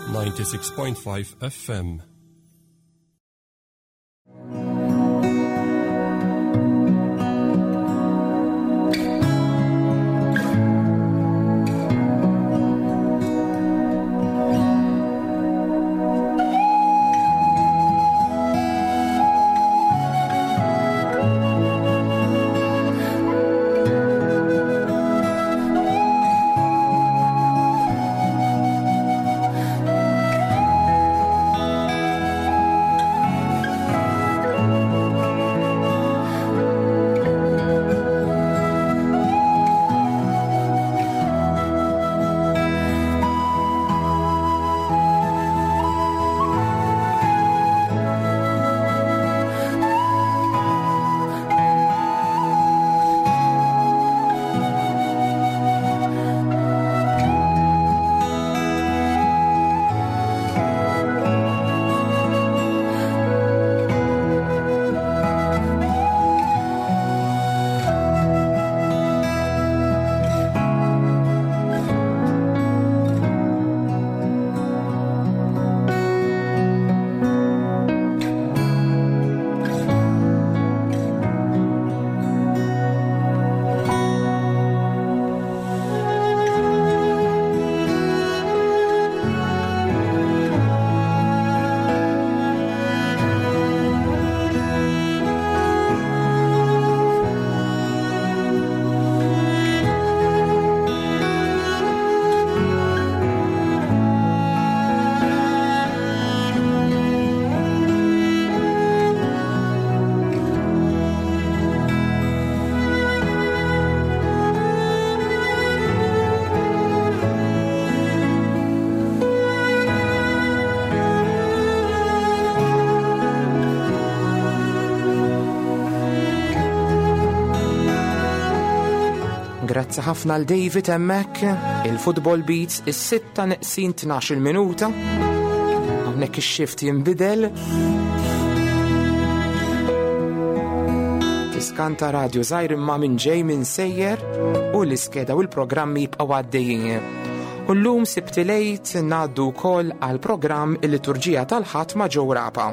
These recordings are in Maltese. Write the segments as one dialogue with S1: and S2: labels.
S1: 96.5 FM.
S2: Grazzi ħafna l David hemmhekk, il-Football Beats is-6:12 minuta. Hawnhekk ix-xift jinbidel. Tiskanta radio żgħir imma minn ġej minn sejjer u l-iskeda u l-programmi jibqgħu għaddejjin. U llum Sibt Lejt ngħaddu wkoll għal programm il-liturġija tal-ħatma ġew Rapa.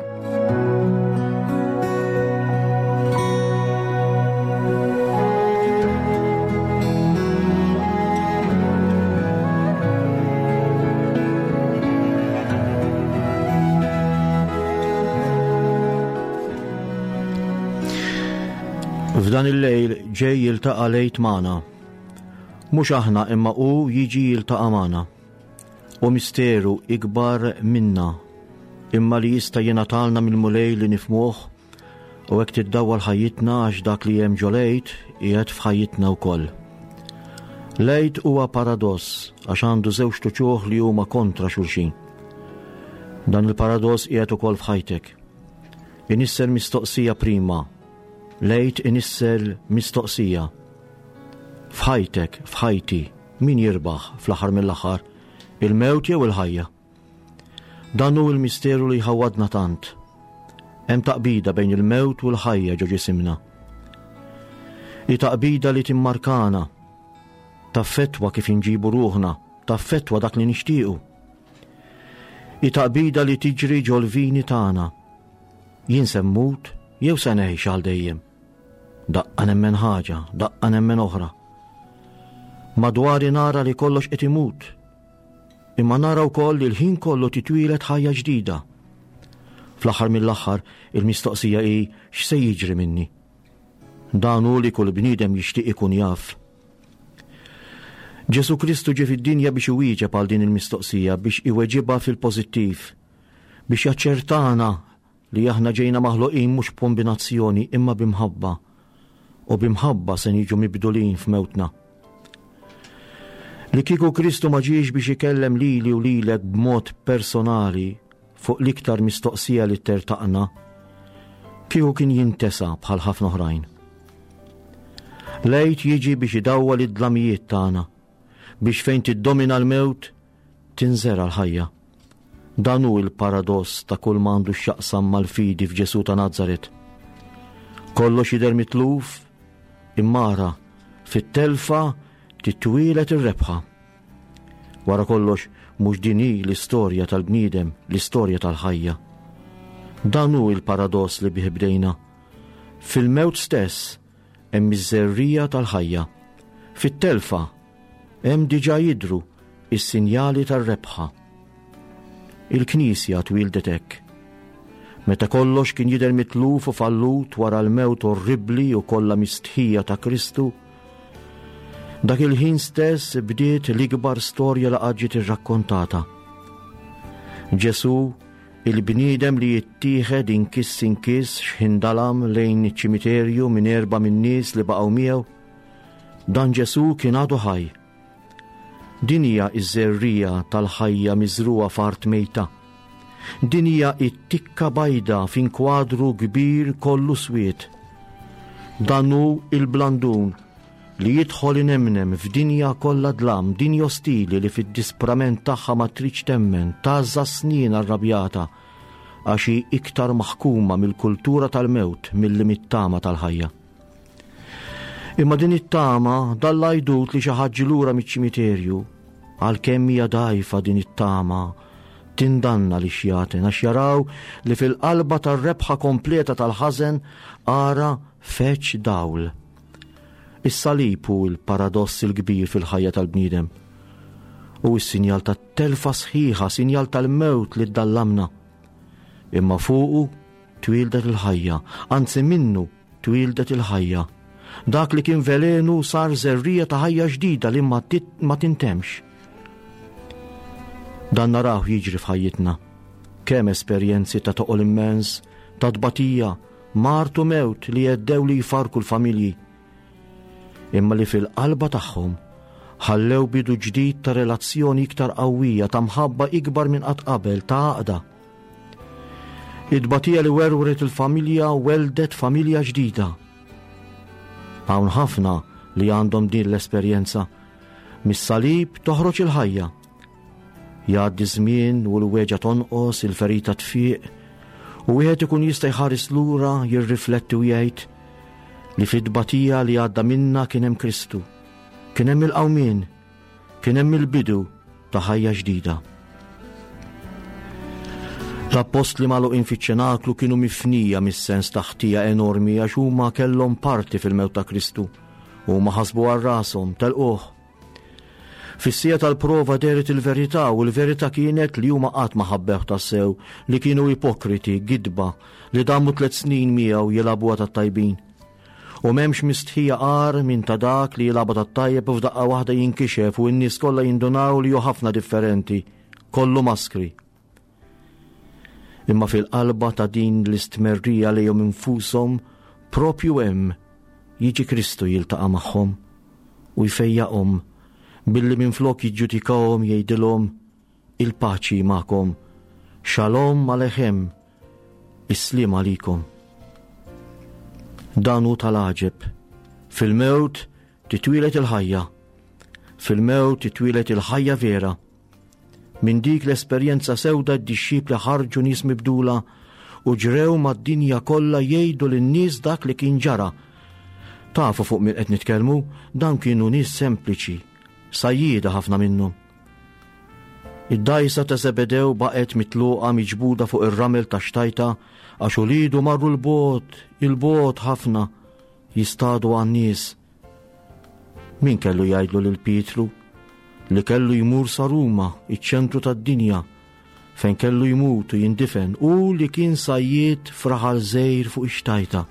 S3: F'dan il-lejl ġej jiltaqa' Lejt magħna. Mhux aħna imma hu jiġi jiltaqa' magħna. U misteru ikbar minna imma li jista' jingħatalna mill-mulej li nifhmuh u hekk tiddawwal ħajjitna għax dak li hemm ġo Lejt qiegħed f'ħajjitna wkoll. Lejt huwa paradoss għax għandu żewġ tuċuħ li huma kontra xulxin. Dan il-paradoss qiegħed ukoll f'ħajtek. Inisser mistoqsija prima. Lejt inissel mistoqsija. F'ħajtek, f'ħajti, min jirbaħ fl-aħħar mill-aħħar, il-mewt jew il-ħajja? Dan hu l-misteru li jħawwadna tant. Hemm taqbida bejn il-mewt u l-ħajja ġo ġisimna. Hi taqbida li timmarkana, taffettwa kif inġibu ruħna, taffettwa dak li nixtiequ. Hi taqbida li tiġri ġo l-vini tagħna. Jien semmut jew se ngħix għal dejjem. Daqqa nemmen ħaġa, daqqa nemmen oħra. Madwari nara li kollox qed imut. Imma nara wkoll li l-ħin kollu titwilet ħajja ġdida. Fl-aħħar mill-aħħar il-mistoqsija hi x'se jiġri minni. Dan hu li kull bniedem jixtieq ikun jaf. Ġesu Kristu ġie fid-dinja biex iwieġeb għal din il-mistoqsija, biex iweġibha fil-pożittiv, biex jaċċertana li aħna ġejna maħluqin mhux kombinazzjoni imma bimħabba, u bimħabba se niġu mibdulin f'mewtna. Li kieku Kristu ma ġiex biex ikellem lili u lilek b'mod personali fuq l-iktar mistoqsija li tertaqna, kieku kien jintesa bħal ħafna oħrajn. Lejt jiġi biex idawwa id-dlamijiet tagħna, biex fejn tiddomina l-mewt tinżera l-ħajja. Dan hu l-paradoss ta' kull m'għandu x'jaqsam mal-fidi f'Ġesu ta' Nażaret. Kollox jidher mitluf, immara fit-telfa titwilet ir-rebħa. Wara kollox mhux din hi l-istorja tal-bniedem, l-istorja tal-ħajja. Dan hu il-paradoss li bih bdejna. Fil-mewt stess hemm iż-żerrija tal-ħajja. Fit-telfa hemm diġà jidhru is-sinjali tar-rebħa. Il-Knisja twildet hekk. Meta kollox kien jidher mitluf u fallut wara l-mewt orribbli u kollha mistħija ta' Kristu, dak il-ħin stess bdiet l-ikbar storja li ġiet irrakkontata. Ġesu, il-bniedem li jittieħed inkiss x'ħindalam lejn iċ-ċimiterju minn 4 min-nies li baqgħu miegħu, dan Ġesu kien għadu ħaj. Din hija iż-żerrija tal-ħajja miżruha f'art mejta. Din hija t-tikka bajda f'inkwadru kbir kollu swied. Dan hu il-blandun li jidħol inemnem f'dinja kollha dlam, dinja ostili li fid-disprament tagħha ma tridx temmen, tażża snin arrabjata għax hi iktar maħkuma mill-kultura tal-mewt milli mit-tama tal-ħajja. Imma din it-tama dalla jdut li xi ħaġġi lura miċ-ċimiterju, għalkemm hija dgħajfa din it-tama tindanna li xjaten għax jaraw li fil-qalba tar-rebħa kompleta tal-ħażen ara feċ dawl. Is-salib hu l-paradoss il-kbir fil-ħajja tal-bniedem. U s-sinjal tat-telfa sħiħa, sinjal tal-mewt li ddallamna. Imma fuqu twildet il-ħajja, anzi minnu twildet il-ħajja. Dak li kien velenu sar żerrija ta' ħajja ġdida li ma tintemx. Dan naraw jiġri f'ħajjitna. Kemm esperjenzi ta' toqol immens, ta' tbatija, martu mewt li jeddew li jfarku l-familji. Imma li fil-qalba tagħhom ħallew bidu ġdid ta' relazzjoni iktar qawwija ta' mħabba ikbar minn qatt qabel ta' għaqda. Id-batija li werwret il-familja weldet familja ġdida. Hawn ħafna li għandhom din l-esperjenza. Mis-salib toħroġ il-ħajja. Jgħaddi żmien u l-weġa tonqos, il-ferita tfiq, u wieħed ikun jista' jħares lura jirrifletti u jgħid li fid-batija li għadda minna kien hemm Kristu, kien hemm il-qawmien, kien hemm il-bidu ta' ħajja ġdida. L-apostli magħluqin fiċ-ċenaklu kienu mifnija mis-sens ta' ħtija enormi għax huma kellhom parti fil-mewt ta' Kristu u ma ħasbu għal rashom telquh. Fis-sija tal-prova deret il-verità u l-verità kienet li huma qatt ma ħabbew tassew li kienu ipokriti, gidba, li dammu 3 snin miegħu jilagħbuha tat-tajbin. U m'hemmx mistħija qar minn ta' dak li jilagħba tat-tajjeb u f'daqqa waħda jinkixef u n-nies kollha jindunaw li hu ħafna differenti, kollu maskri. Imma fil-qalba ta' din l-istmerrija lejhom infushom propju hemm jiġi Kristu jiltaqa' magħhom u jfejjaqhom billi minflok jiġġudikawhom jgħidilhom il-paċi magħkom, xalom alechem, islim għalikom. Dan hu tal-għaġeb. Fil-mewt titwilet il-ħajja. Fil-mewt titwilet il-ħajja vera. Minn dik l-esperjenza sewda d-dixxipli ħarġu nies mibdula u ġrew mad-dinja kollha jgħidu lin-nies dak li kien ġara. Tafu fuq min qed nitkellmu, dan kienu nies sempliċi, sajjieda ħafna minnhom. Id-dajsa ta' Zebedew baqgħet mitluqa miġbuda fuq ir-ramel ta' xtajta għax ulidu marru il-bot ħafna jistadu għan-nies. Min kellu jgħidlu lil Pietru li kellu jmur sa Ruma, iċ-ċentru tad-dinja, fejn kellu jmutu jindifen u li kien sajjied fraħal żgħir fuq ix-xtajta.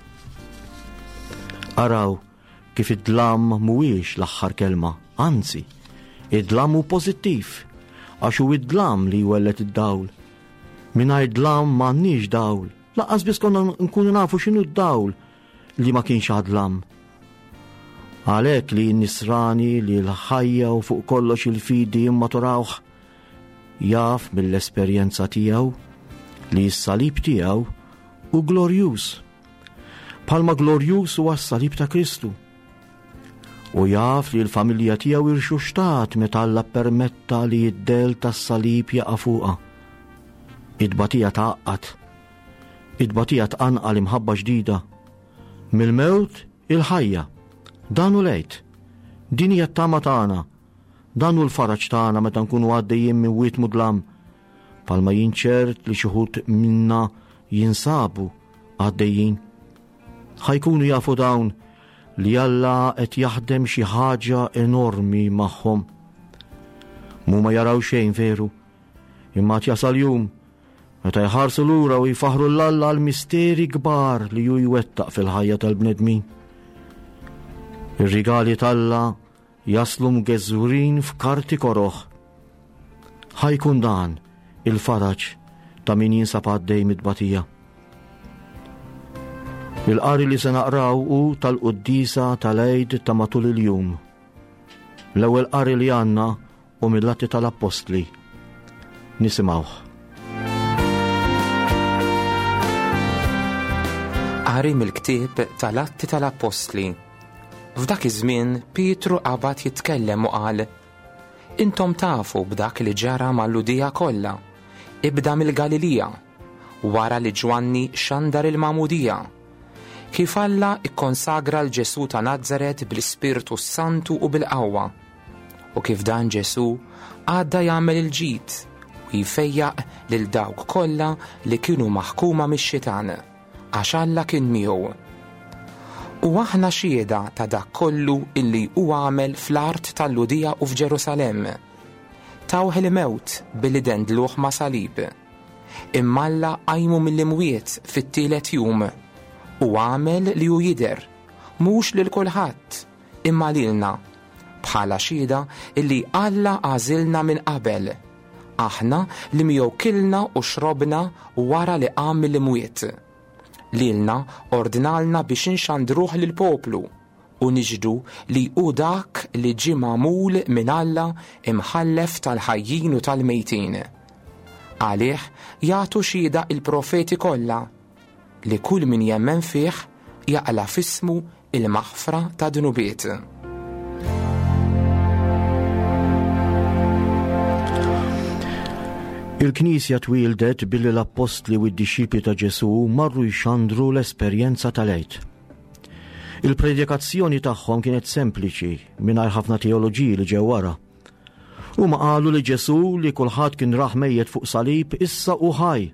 S3: Araw kif id-dlam mhuwiex l-aħħar kelma, anzi, id-dlam hu pożittiv għax hu id-dlam li jwellet id-dawl. Mingħajr dlam m'għandniex dawl, laqqas biss konna nkunu nafu x'inhu d-dawl li ma kienx għadlam. Għalhekk li n-nisrani li l-ħajja u fuq kollox il-fidi jimmaturawh jaf mill-esperjenza tiegħu li s-salib tiegħu u glorjuż. Palma glorjuż huwa s-salib ta' Kristu. U jaf li l-familja tiegħu irxu xtat meta Alla permetta li id-del tas-salib jaqa' fuqha. Id-batija taqqat. Id-batija tqanqal imħabba ġdida. Mill-mewt il-ħajja. Dan u lejt. Din hija t-tama tagħna. Dan hu l-faraġġ tagħna meta nkunu għaddejjin minn wiet mudlam, palma jinċert li xi ħud minna jinsabu għaddejjin. Ħajkunu jafu dawn li Alla qed jaħdem xi ħaġa enormi magħhom. Mu ma jaraw xejn veru, imma jasal jum meta jħarsu lura u jfaħru l-Alla għal misteri kbar li ju jwettaq fil-ħajja tal-bnedmin. Ir-rigali tal-Alla jaslu mgeżżurin f'karti koroħ. Ħajkun dan il-faraġġ ta' min jinsab għaddej mid-batija. Il-qari li se naqraw hu tal-quddisa tal-Eid ta' matul il-jum. L-ewwel qari li għandna u mill-Atti tal-Apostli. Nisimgħuh.
S2: Qari mill-ktieb tal-Atti tal-Apostli. F'dak iż-żmien Pietru qabad jitkellem u qal: Intom tafu b'dak li ġara mal-Ludija kollha, ibda mill-Galilija, wara li Ġwanni xandar il-Magħmudija, kif Alla ikkonsagra l-Ġesu ta' Nażaret bl-Ispirtu Santu u bil-qawwa, u kif dan Ġesu għadda jagħmel il-ġid u jfejjaq lil dawk kollha li kienu maħkuma mix-xitan, għax Alla kien miegħu. U aħna xieda ta' dak kollu illi hu għamel fl-art tal-Ludija u f'Ġerusalemme. Tawh il-mewt billi dendluh ma' salib. Imma Alla qajmu mill-imwiet fit-tielet jum u għamel li hu jidher mhux lil kulħadd imma lilna bħala xieda illi Alla għażilna minn qabel. Aħna li miegħu kilna u xrobna wara li qam mill-imwiet. Lilna ordinalna biex inxandruh lill-poplu u niġdu li hu dak li ġie magħmul minn Alla imħallef tal-ħajjin u tal-mejtin. Għalih jagħtu xhieda il-profeti kollha li kull min jemmen fih jaqla f'ismu il-maħfra ta' dnubiet.
S3: Il-Knisja twildet billi l-Apostli u d-dixxipli ta' Ġesu marru jxandru l-esperjenza tal-Eid. Il-predikazzjoni tagħhom kienet sempliċi mingħajr ħafna teoloġiji li ġew wara. Huma qalu li Ġesu li kulħadd kien raħ mejjed fuq salib issa hu ħaj.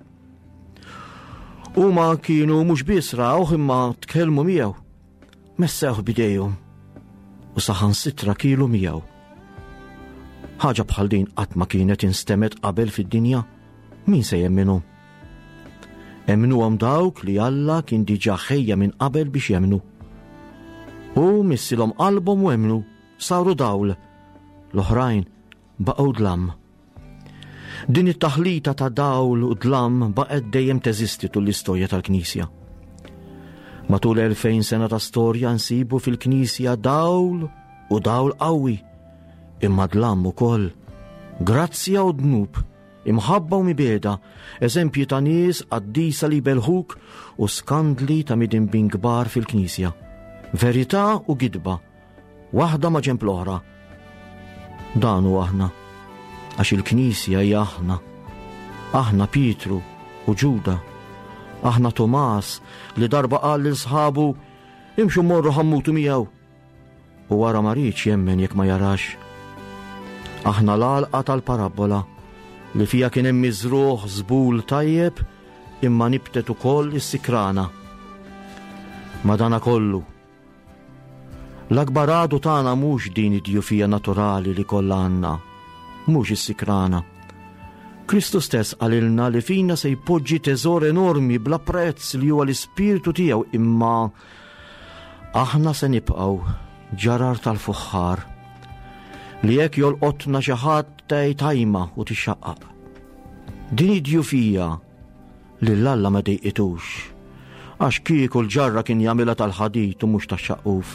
S3: Huma kienu mhux biss rawh imma tkellmu miegħu, messewh bidejhom u saħansitra kielu miegħu. Ħaġa bħal din qatt ma kienet instemet qabel fid-dinja, min se jemminu? Emnuhom dawk li Alla kien diġà ħejja minn qabel biex jemmnu. U missilhom qalbhom u emnu, saru dawl, l-oħrajn baqgħu dlam. Din it-taħlita ta' dawl u dlam baqgħet dejjem teżisti tul l-istorja tal-Knisja. Matul 2000 sena ta' storja nsibu fil-Knisja dawl u dawl qawwi. Imma dlam ukoll, grazzja u dnub, imħabba u mibeda, eżempji ta' nies qaddisa li belħuk u skandli ta' midinbin kbar fil-Knisja. Verità u gidba, waħda ma' ġenb l-oħra. Dan hu aħna, għax il-Knisja hija aħna. Aħna Pietru u Ġuda. Aħna Tomas li darba qal lil sħabu imxu mmorru ħammutu miegħu. U wara ma rridx jemmen jekk ma jarax. Aħna l-għalqa tal-parabola li fija kien hemm miżruh żbul tajjeb imma nibtet ukoll is-sikrana. Madana kollu. L-akbar għadu tagħna mhux din id-djufija naturali li kollha għandna, mhux is-sikrana. Kristu stess qalilna li fina se jpoġġi teżor enormi bla prezz li huwa l-Ispirtu tiegħu imma aħna se nibqgħu ġarar tal-fuħħar li jekk jolqotna xi ħadd tajma u tixxaqqaq. Din id-djufija li l-Alla ma dejqitux, għax kieku l-ġarra kien jagħmilha tal-ħadid u mhux tax-xaqquf.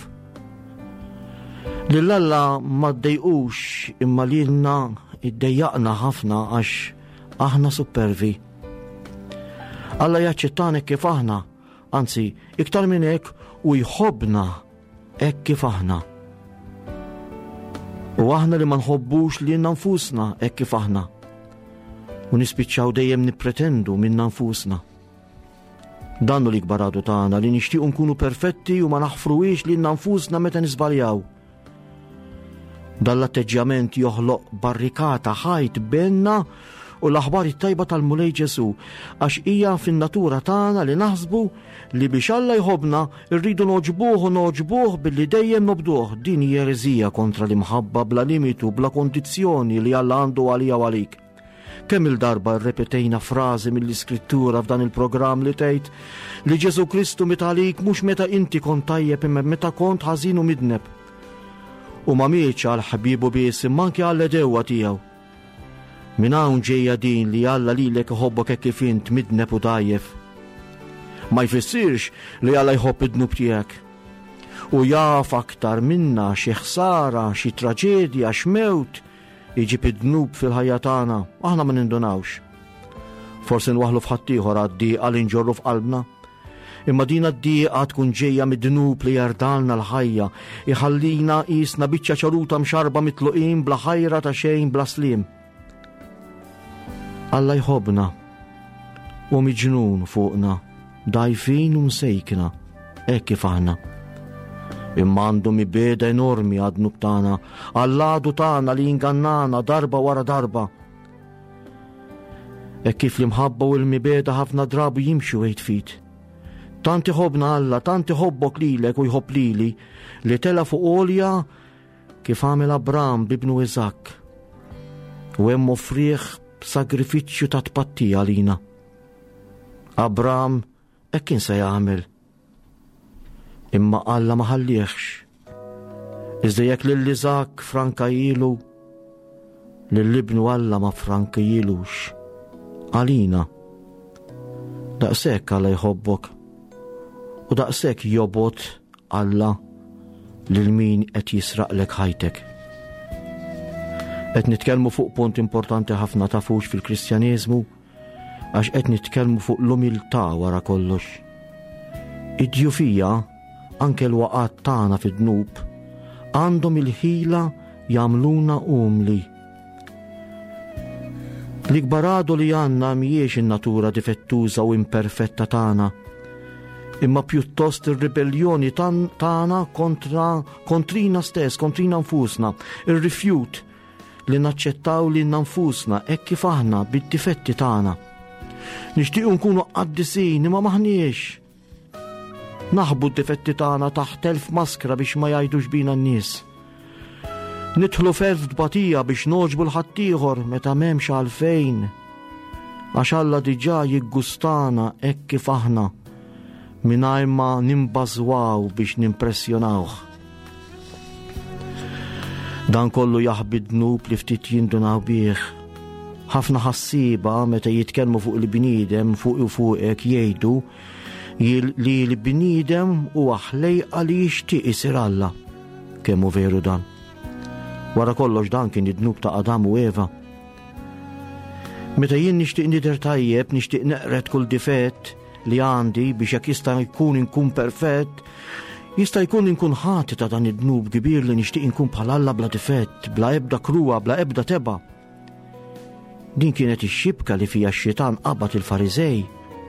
S3: Li l-Alla ma ddejqux imma lilna iddejjaqna ħafna għax aħna supervi. Alla jaċċettana kif aħna, anzi iktar minn hekk u jħobbna hekk kif aħna. U aħna li ma nħobbux li nfusna hekk kif aħna. U nispiċċaw dejjem nippretendu minn nfusna. Dan hu l-ikbar għadu tagħna li nixtiequ nkunu perfetti u ma naħfruwiex li nfusna meta nisbaljaw. Dall-atteġġjament joħloq barrikata ħajt benna u l-aħbar it-tajba tal-Mulej Ġesu għax hija fin-natura tagħna li naħsbu li biex Alla jħobbna rridu noġbuh billi dejjem nobduh. Din hija ereżija kontra l-imħabba bla limitu bla kondizzjoni li Alla għandu għalija u għalik. Kemm il-darba rrepetejna frażi mill-Iskrittura f'dan il-programm li tgħid li Ġesu Kristu meta għalik mhux meta inti kont tajjeb imma meta kont ħażin u midneb. U ma mietx għal ħabibu biss imma anke għall-edewwa tiegħu. Min hawn ġejja din li Alla lilek iħobbok hekk kif int midneb u dajjef. Ma jfissirx li Alla jħobb id-dnub tiegħek. U jaf aktar minna xi ħsara, xi traġedja, x'mewt iġib id-dnub fil-ħajja tagħna, aħna ma nindunawx. Forsi nwaħlu f'ħaddieħor għad-dieqa li nġorru f'qalbna, imma din d-dieqa tkun ġejja mid-dnub li jardalna l-ħajja, iħallina qisna biċċa ċaruta mxarba mitluqin bla ħajra ta' xejn bla sliem. Alla jħobbna u miġnun fuqna, dajfin u msejkna, hekk kif aħna. Imma għandu mibeda enormi għadnu b'tana, għall-għadu tana li ingannana darba wara darba. Kif l-imħabba u l-mibeda ħafna drabu jimxu fit. Tanti ħobna Alla, tanti ħobbok lilek u jħobb lili li tela fuq olja kif għamel Abram bibnu Iżak. U hemm offrih b'sagrifiċċju ta' tpattija għalina. Abram kien se jagħmel. Imma Alla ma ħallihx. Iżda jekk lil Iżak franka ilu, lill-ibnu Alla ma franka ilux. Għalina. Daqshekk Alla jħobbok. U daqshekk jobot Alla lil min qed jisraqlek ħajtek. Qed nitkellmu fuq punt importanti ħafna tafux fil-Kristjaneżmu għax qed nitkellmu fuq l-umiltà wara kollox. Id-djufija anke l-waqat tagħna fid-dnub għandhom il-ħila jagħmluna umli. L-ikbar għadu li għandna mhijiex in-natura difettuża u imperfetta tagħna, imma pjuttost ir-ribelljoni tagħna kontrina stess, kontrina nfusna, ir-rifjut li naċċettaw lilna nfusna hekk kif aħna bid-difetti tagħna. Nixtiequ nkunu qaddisin imma maħniex. Naħbu d-difetti tagħna taħt elf maskra biex ma jgħidux bina n-nies. Nidħlu f'elf dbatija biex noġbu l-ħaddieħor meta m'hemmx għalfejn. Għax Alla diġà jiggustana hekk kif aħna mingħajr ma nimbażwaw biex nimpressjonawh. Dan kollu jaħbi d-dnub li ftit jindunaw bih. Ħafna ħassiba meta jitkellmu fuq il-bniedem fuq u fuqek jgħidu li l-bniedem huwa ħlejqa li jixtieq isir Alla. Kemm hu veru dan. Wara kollox dan kien id-dnub ta' Adam u Eva. Meta jien nixtieq nidher tajjeb, nixtieq neqret kull difett li għandi biex jekk jista' jkun inkun perfett, jista' jkun inkun ħati ta' dan id-dnub kbir li nixtieq inkun bħal Alla bla difett, bla ebda kruwa, bla ebda teba. Din kienet ix-xibka li fija x-xitan qabad il-Fariżej.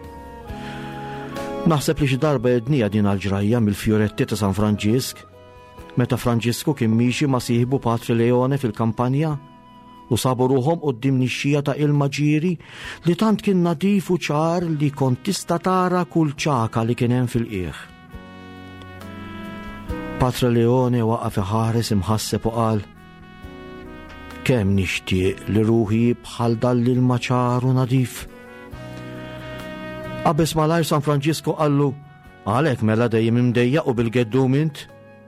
S3: Naħseb li xi darba jednija din għal-ġrajja mill-fjuretti ta' San Franġisk, meta Franġisku kien miexi ma' sieħbu Patri Leone fil-kampanja u sabu ruhom quddiem nixxija ta' ilma ġieri li tant kien nadif u ċar li kont tista' tara kull ċaka li kien hemm fil-qiegħ. Patri Leone waqaf iħares imħasseb u qal: kemm nixtieq li ruħi bħal dal-ilma ċar u nadif. Qabeż malajr San Franġisku qallu: għalhekk mela dejjem imdejjaq u bil-geddum int?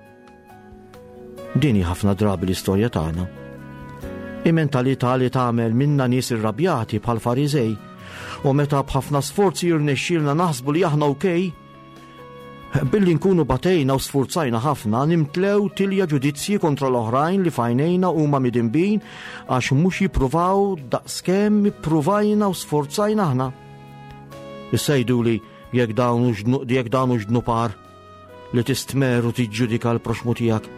S3: Dini ħafna drabi l-istorja tagħna. Mentalità li tagħmel minna nies irrabjati bħal Fariżej u meta b'ħafna sforzi jirnexxielna naħsbu li aħna okej, billi nkunu batejna u sfurzajna ħafna nimtlew tilja ġudizzji kontra l-oħrajn li fajnejna huma midinbin għax mhux jippruvaw daqskemm ippruvajna u sforzajna aħna. Issa jgħiduli jekk dawn hux dnupar li tistmeru tiġġudika l-proxmu tiegħek.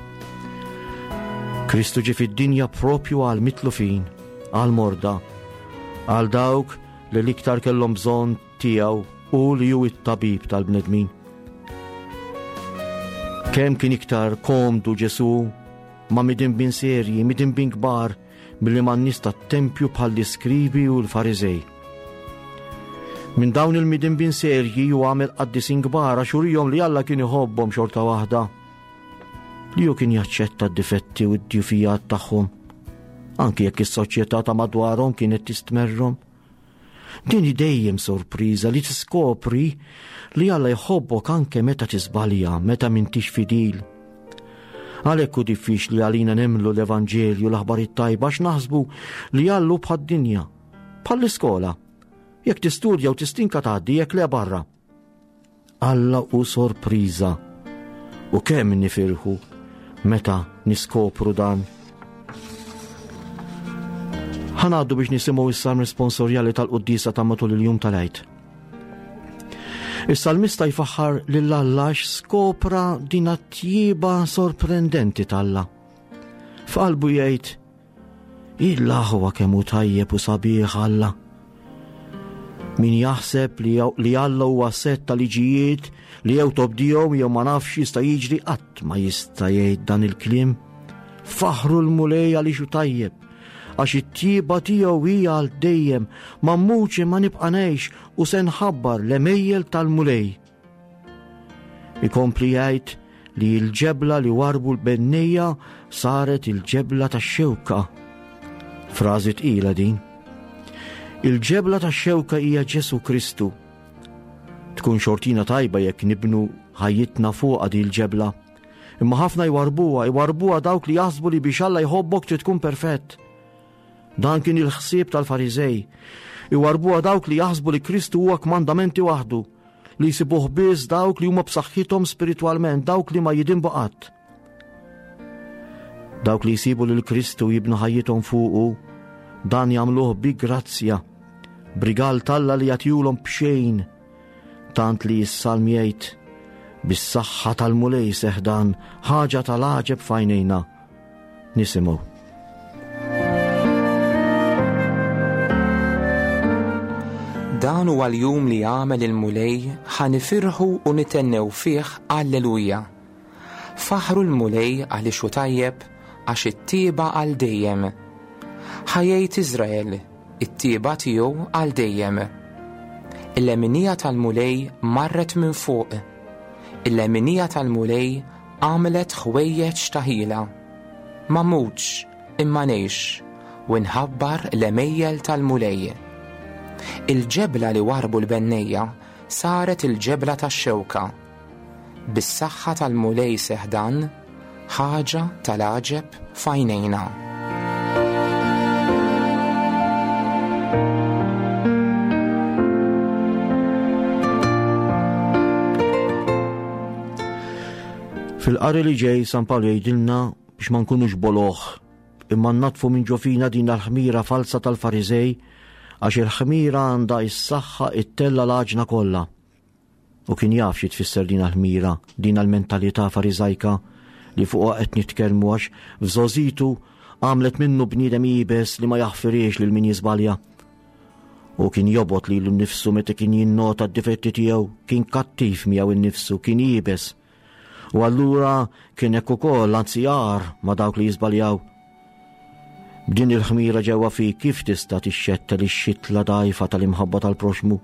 S3: Kristu ġie fid-dinja propju għal mitlufin, għal morda, għal dawk li l-iktar kellhom bżonn tiegħu u li hu t-tabib tal-bnedmin. Kemm kien iktar komdu Ġesu ma' midinbin serji, midinbin kbar billi man nies tat-tempju bħal l-iskribi u l-Farizej. Minn dawn il-midinbin serji u għamel qaddisin kbar għax urihom li Alla kien iħobbhom xorta waħda, li ju kien jaċċetta d-difetti u d-djufijat tagħhom, anki jekk is-soċjetà ta' madwarhom kienet tistmerrhom. Din dejjem sorpriża li tiskopri li Alla jħobbok anke meta tiżbalja, meta m'intix fidil. Għalhekk hu diffiċli għalina nemlu l-Evanġelju l-aħbarijiet tajba għax naħsbu li Allu bħad-dinja, bħall-iskola. Jekk tistudja u tistinka tgħaddi jekk le barra. Alla hu sorpriża u kemm nifirħu meta niskopru dan. Ħanaddu biex nisimgħu is-salm responsorjali tal-Qudiesa ta' matul il-jum tal-Għid. Is-salmista jfaħħar lil Alla skopra din tjieba sorprendenti tal-Alla. F'qalbu jgħid: Illa huwa kemm hu tajjeb u sabiħ Alla. Min jaħseb li Alla huwa set ta' liġijiet li jew tobdihom jew ma nafx jista' jiġri qatt ma jista' jgħid dan il-kliem. Faħru l-mulej għaliex hu tajjeb, għax it-tjieba tiegħu hija għal dejjem, ma mmuċi ma nibqa' ngħix u se nħabbar l-emejjel tal-mulej. Ikompli jgħid li l-ġebla li warbu l-bennejja saret il-ġebla tax-xewka. Frażi tqila din. Il-ġebla tax-xewka hija Ġesu Kristu. Tkun xortina tajba jekk nibnu ħajjitna fuqha din il-ġebla. Imma ħafna jwarbuha dawk li jaħsbu li biex Alla jħobbok trid tkun perfett. Dan kien il-ħsieb tal-Farizej. Iwarbuha dawk li jaħsbu li Kristu huwa kmandamenti waħdu, li jsibuh biss dawk li huma b'saħħithom spiritwalment, dawk li ma jidinbu qatt. Dawk li jsibu lil Kristu jibnu ħajjithom fuqu, dan jagħmluh bi grazzja, brigal talla li jagħtihulhom b'xejn, tant li s-salm jgħid: bis-saħħa tal-mulej seħdan ħaġa tal-għaġeb f'għajnejna. Nisimgħu.
S2: Dan huwa l-jum li għamel il-mulej ħanifirħu u nitennew fih Alleluja. Faħru l-mulej għaliex hu tajjeb għax it-tieba għal dejjem. Ħajjejt Iżrael, it-tieba tiegħu għal dejjem. Il-leminija tal-mulej marret minn fuq. Il-leminija tal-mulej għamlet ħwejjeġ ta' ħila. Ma mutx imma ngħix u nħabbar l-emejjel tal-mulej. Il-ġebla li warbu l-bennejja saret il-ġebla tax-xewka. Bis-saħħa tal-mulej seħdan ħaġa tal-għaġeb f'għajnejna.
S3: Fil-qari li ġej San Pawlu jgħidilna biex ma nkunux boloħ imma natfu minn ġofina din l-ħmira falsa tal-Farizej, għax il-ħmira għandha s-saħħa it-tella l-għaġna kollha. U kien jaf xi tfisser din l-ħmira, din l-mentalità farizajka li fuqha qed nitkellmu għax f'żożitu għamlet minnu bniedem ibes li ma jaħfiriex lil min jiżbalja. U kien jobot lilu nnifsu meta kien jinnota d-difetti tiegħu, kien kattiv miegħu innifsu, kien ibes. U allura kien hekk ukoll anzijar ma' dawk li jiżbaljaw. B'din il-ħmira ġewwa fik kif tista' tixxetta lix-xitla dgħajfa tal-imħabba tal-proxmu?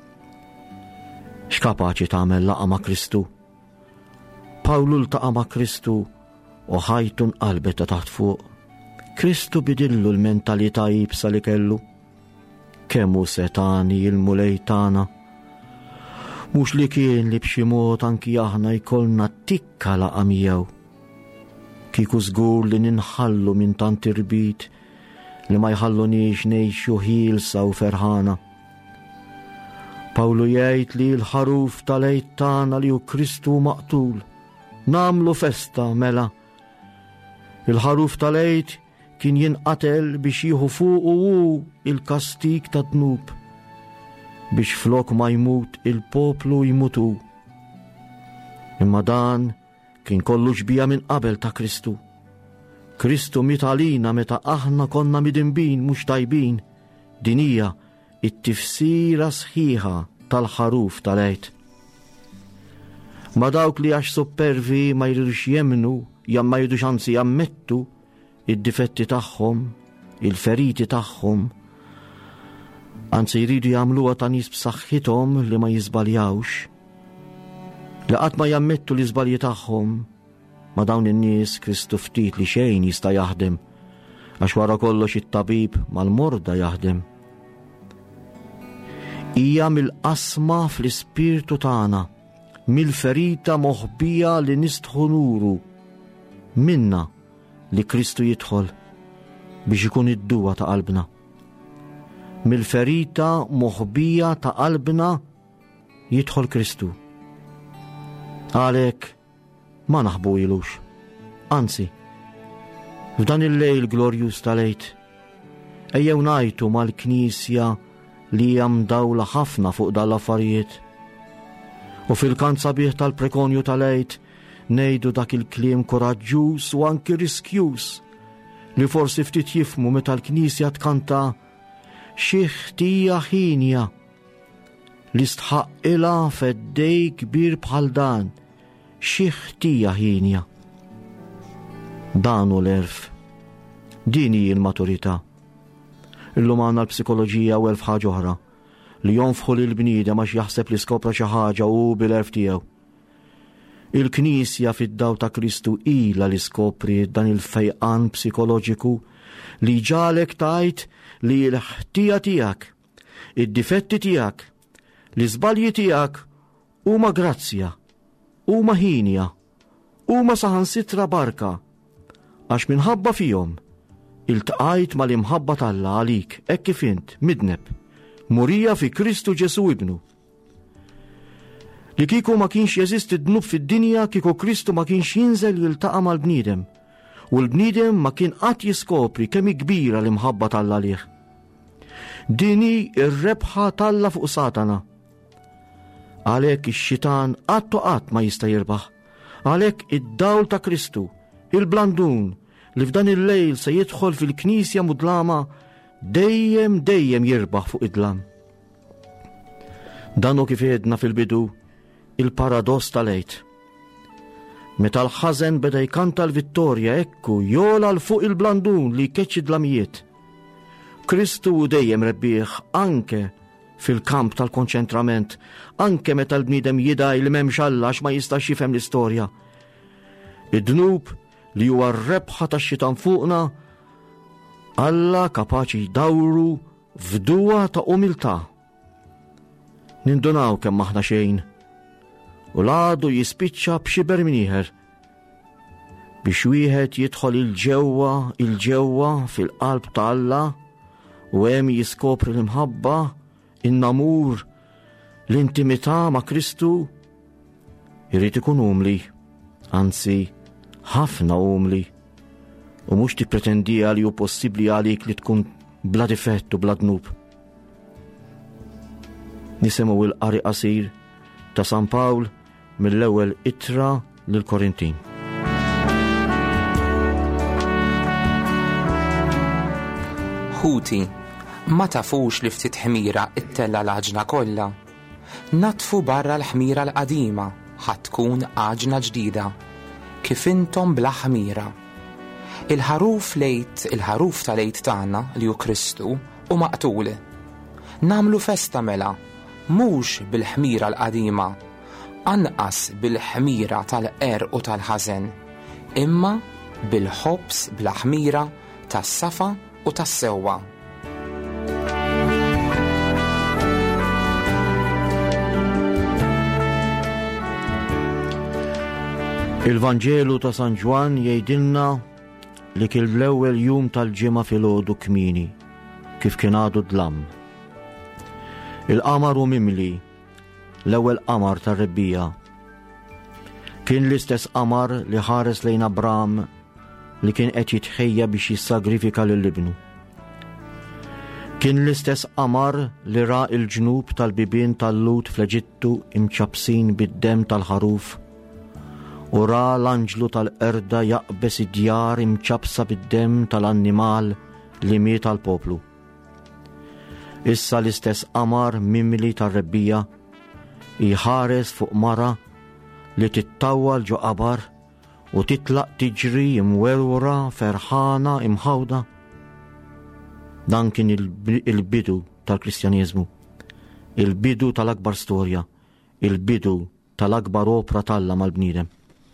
S3: X'kapaċi tagħmel laqa ma' Kristu? Pawlu ltaqa' ma' Kristu u ħajtu nqalbet ta' taħt fuq. Kristu bidillu l-mentalità jibsa li kellu. Kemm hu setani il-mulej tagħna. Mhux li kien li b'xi mod anki aħna jkollna tikka laqa miegħu. Kieku żgur li ninħallu minn tant irbit li ma jħallunix ngħixu ħielsa u ferħana. Pawlu jgħid li l-ħaruf tal-għid tagħna li hu Kristu maqtul. Namlu festa mela. Il-ħaruf tal-għid kien jinqatel biex jieħu fuqu hu il-kastik ta' dnub, biex flok ma jmut il-poplu jmutu. Imma dan kien kollu ġbija minn qabel ta' Kristu. Kristu mit għalina meta aħna konna midinbin mhux tajbin. Din hija it-tifsira sħiħa tal-ħaruf tal-għid. Ma dawk li għax supervi ma jridux jemnu ma jridux anzi jammettu id-difetti tagħhom, il-feriti tagħhom, anzi jridu jagħmluha ta' nies b'saħħithom li ma jiżbaljawx, li qatt ma jammettu l-iżbalji tagħhom. Ma dawn in-nies Kristu ftit li xejn jista' jaħdem, għax wara kollox it-tabib mal-morda jaħdem. Hija mill-qasma fl-ispirtu tagħna, mill-ferita moħbija li nistħu nuru minna li Kristu jidħol biex ikun id-duwa ta' qalbna. Mill-ferita moħbija ta' qalbna jidħol Kristu. Għalhekk ma naħbu ilux. Anzi, f'dan il-lejl glorjus tal-għid, ejjew ngħidu mal-Knisja li hija mdawla ħafna fuq dal-affarijiet. U fil-kant sabiħ tal-prekonju tal-għid ngħidu dak il-kliem koraġġuż u anki riskjuż li forsi ftit jifmu meta l-Knisja tkanta xi ħtija ħinja li stħaqqilha f'eddej kbir bħal dan. Xi ħtija ħinja. Dan hu l-erf. Din hi l-maturità. Illum għandna l-psikoloġija u elf ħaġa oħra li jonfħu lill-bniedem għax jaħseb li skopra xi ħaġa u bil-erf tiegħu. Il-Knisja fid-daw ta' Kristu ilha li skopri dan il-fejqan psikoloġiku li ġalek tajt li l-ħtija tiegħek, id-difetti tiegħek, l-iżbalji tiegħek huma grazzja, huma ħinja, huma saħansitra barka, għax minħabba fihom iltqajt mal-imħabba tal-Alla għalik hekk kif int midneb, murija fi Kristu Ġesu ibnu. Li kieku ma kienx jeżisti dnub fid-dinja, kieku Kristu ma kienx jinżel jiltaqa' mal-bniedem, u l-bniedem ma kien qatt jiskopri kemm kbira l-imħabba tal-Alla għalih. Dini ir-rebħa tal-Alla fuq Satana. Għalhekk ix-xitan qatt ma jista' jirbaħ. Għalhekk id-dawl ta' Kristu, il-blandun li f'dan il-lejl se jidħol fil-Knisja mudlama dejjem jirbaħ fuq id-dlam. Dan hu kif għedna fil-bidu il-paradoss tal-għid. Meta l-ħażen beda jkanta l-vittorja ekku jola l fuq il-blandun li jkeċċi dlamijiet. Kristu dejjem rebbieħ anke fil-kamp tal-konċentrament, anke meta l-bniedem jidaj li m'hemmx Alla għax ma jistax jifhem l-istorja. Id-dnub li huwa r-rebħa tax-xitan fuqna, Alla kapaċi jdawru f'duwa ta' umiltà. Nindunaw kemm aħna xejn, u l-għadu jispiċċa b'xiber min ieħor biex wieħed jidħol il-ġewwa fil-qalb ta' Alla u hemm jiskopri l-imħabba, in-namur, l-intimità ma' Kristu. Irrid ikun umli, anzi ħafna umli, u mhux tippretendija li hu possibbli għalik li tkun bla difett u bla dnub. Nisimgħu il-qari qasir ta' San Pawl mill-ewwel ittra lill-Korintin.
S2: Ħuti, ma tafux li ftit ħmira ittella l-għaġna kollha. Natfu barra l-ħmira l-qadima ħatkun għaġna ġdida, kif intom bla ħmira. Il-ħaruf tal-għid tagħna li hu Kristu u maqtuli. Namlu festa mela, mhux bil-ħmira l-qadima, anqas bil-ħmira tal-qer u tal-ħażen, imma bil-ħobs bla ħmira tas-safa u tas-sewwa.
S3: Il-Vanġelu ta' San Ġwan jgħidilna li kien l-ewwel jum tal-ġimgħa filgħodu kmieni kif kien għadu dlam. Il-qamar u mimli, l-ewwel qamar tar-rebbija. Kien l-istess qamar li ħares lejn Abram li kien qed jitħejja biex jissagrifika lill-ibnu. Kien l-istess qamar li ra il-ġnub tal-bibien tal-Lut fl-Eġittu imċabsin bid-dem tal-ħaruf u ra l-anġlu tal-qerda jaqbes id-djar imċabsa bid-dem tal-annimal li miet tal-poplu. Issa l-istess qamar mimli tar-rebbija jħares fuq mara li tittawwal ġo qabar u titlaq tiġri imwerwra, ferħana, imħawda. Dan kien il-bidu tal-Kristjaneżmu, il-bidu tal-akbar storja, il-bidu tal-akbar opra talla mal-bniedem.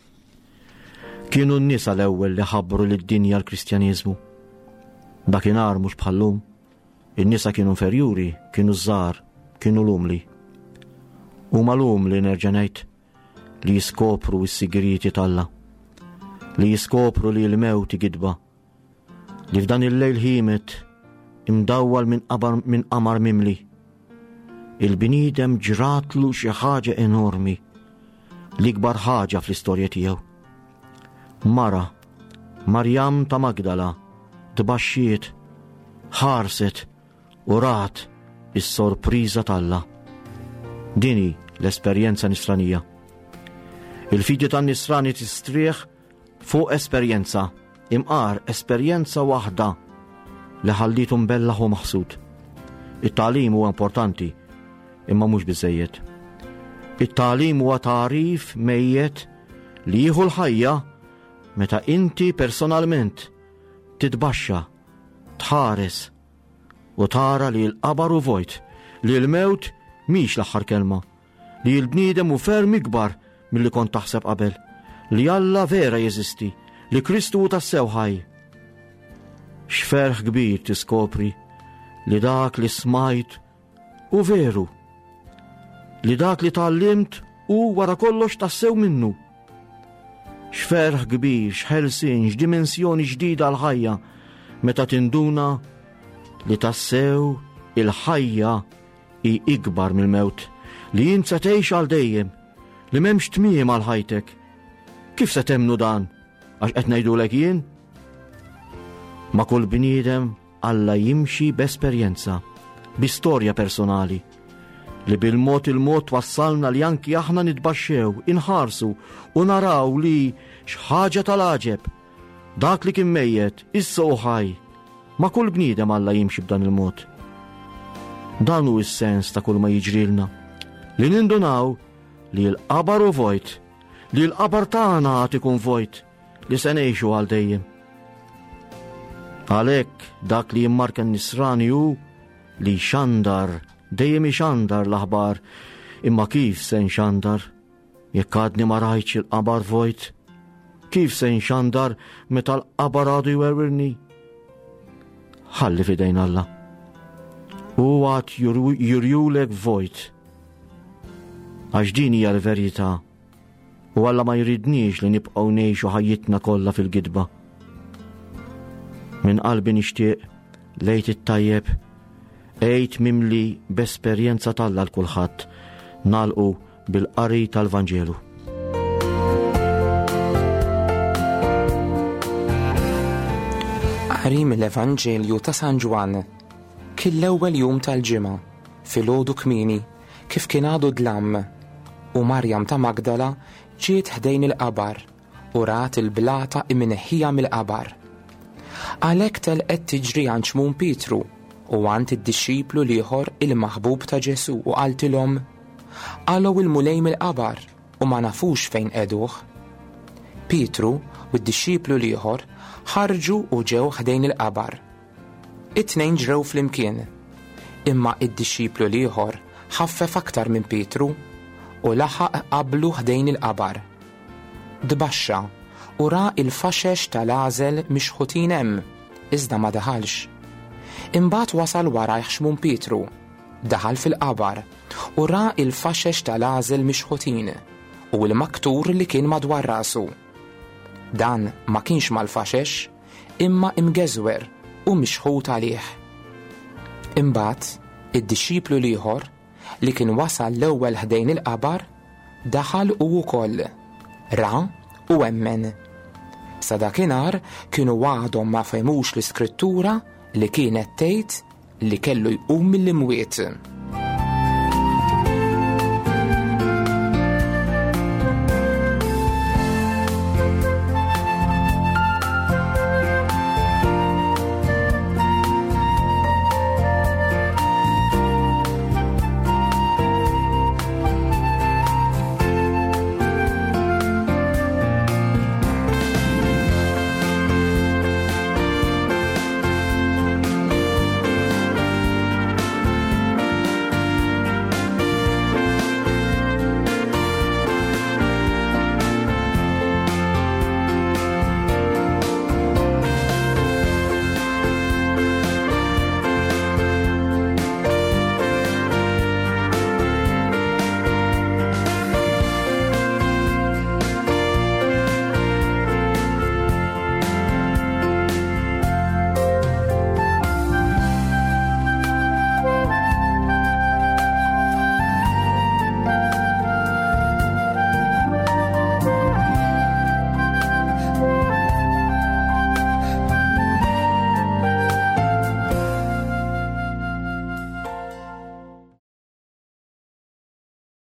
S3: Kienu n-nisa l-ewwel li ħabbru lid-dinja l-Kristjaneżmu. Dakinhar mhux bħallum, in-nisa kienu inferjuri, kienu żgħar, kienu lumli. Huma lumli nerġa' ngħid li jiskopru s-sigriti talla, li jiskopru li l-mewt gidba, li f'dan il-lejl ħiemet imdawwal minn qamar mimli. Il-bniedem ġratlu xi ħaġa enormi, l-ikbar ħaġa fl-istorja tiegħu. Mara, Marjam ta' Magdala, tbaxxiet, ħarset u rat is-sorpriża talla. Dini l-esperjenza nisranija. Il-fidi tan-nisrani tistrieħ fuq esperjenza, imqar esperjenza waħda li ħallitu mbellaħ u maħsud. It-tagħlim huwa importanti, imma mhux biżejjed. It-tagħlim huwa tarif mejjed li jieħu l-ħajja meta inti personalment titbaxxa, tħares u tara li l-qabar u vojt, li l-mewt mhix l-aħħar kelma, li l-bniedem hu ferm ikbar milli kont taħseb qabel, li Alla vera jeżisti, li Kristu hu tassew ħaj. X'ferħ kbir tiskopri li dak li smajt u veru, li dak li tallimt u wara kollox tassew minnu. X'ferħ kbir, x'ħelsin, x'dimensjoni ġdida l-ħajja meta tinduna li tassew il-ħajja hi ikbar mill-mewt, li jint se tgħix għal dejjem, li m'hemmx tmiem għal ħajtek. Kif se temnu dan? Għax qed ngħidulek jien? Ma' kull bniedem Alla jimxi b'esperjenza, b'istorja personali, li bil-mod il-mod wassalna li anki aħna nitbaxxew, inħarsu u naraw li x'ħaġa tal-aġeb, dak li kien mejjed issa hu ħaj. Ma' kull bniedem Alla jimxi b'dan il-mod. Dan hu s-sens ta' kull ma jiġrilna, li nindunaw li l-qabar u vojt, li l-qabar tagħna għad ikun vojt, li se ngħixu għal dejjem. Għalhekk dak li jimmarka n-nisrani hu li xandar, dejjem ixandar l-aħbar, imma kif se nxandar jekk għadni ma rajtx il-qabar vojt? Kif se nxandar meta l-qabar għadu jwerwirni? Ħalli fidejn Alla. U għad jurjulek vojt. Għax din hija l-verità. U Alla ma jridniex li nibqgħu ngħixu ħajjitna kollha fil-gidba. Min qalbi nixtieq lejt it-tajjeb, ejt mimli b'esperjenza talla l-kulħadd, nagħlqu bil-qari tal-Vanġelu.
S2: Qari mill-Evanġelju ta' San Ġwan kien l-ewwel jum tal-ġimgħa, filgħodu kmieni, kif kien għadu dlam, u Marjam ta' Magdala ġiet ħdejn il-qabar u rat il-blata imneħħija mill-qabar. Għalhekk telqet tiġri għand xmum Pietru u għand id-dixxiplu ieħor il-maħbub ta' Ġesu u qaltilhom: qalgħu il-mulej mill-qabar u ma nafux fejn qegħduh. Pietru u d-dixxiplu ieħor ħarġu u ġew ħdejn il-qabar. It-tnejn ġrew flimkien, imma id-dixxiplu ieħor ħaffef aktar minn Pietru u laħaq qablu ħdejn il-qabar. Dbaxxa u ra il-faxex tal-għażel mixħutin hemm, iżda ma daħalx. Imbagħad wasal warajh xmum Pietru, daħal fil-qabar u ra il-faxex tal-għażel mixħutin u l-maktur li kien madwar rasu. Dan ma kienx mal-faxex, imma imgeżwer u mixħut għalih. Imbagħad id-dixxiplu ieħor li kien wasal l-ewwel ħdejn il-qabar daħal u wkoll ra u emmen. Sa dakinhar kienu għadhom ma fehmux l-iskrittura li kienet tgħid li kellu jqum mill-imwiet.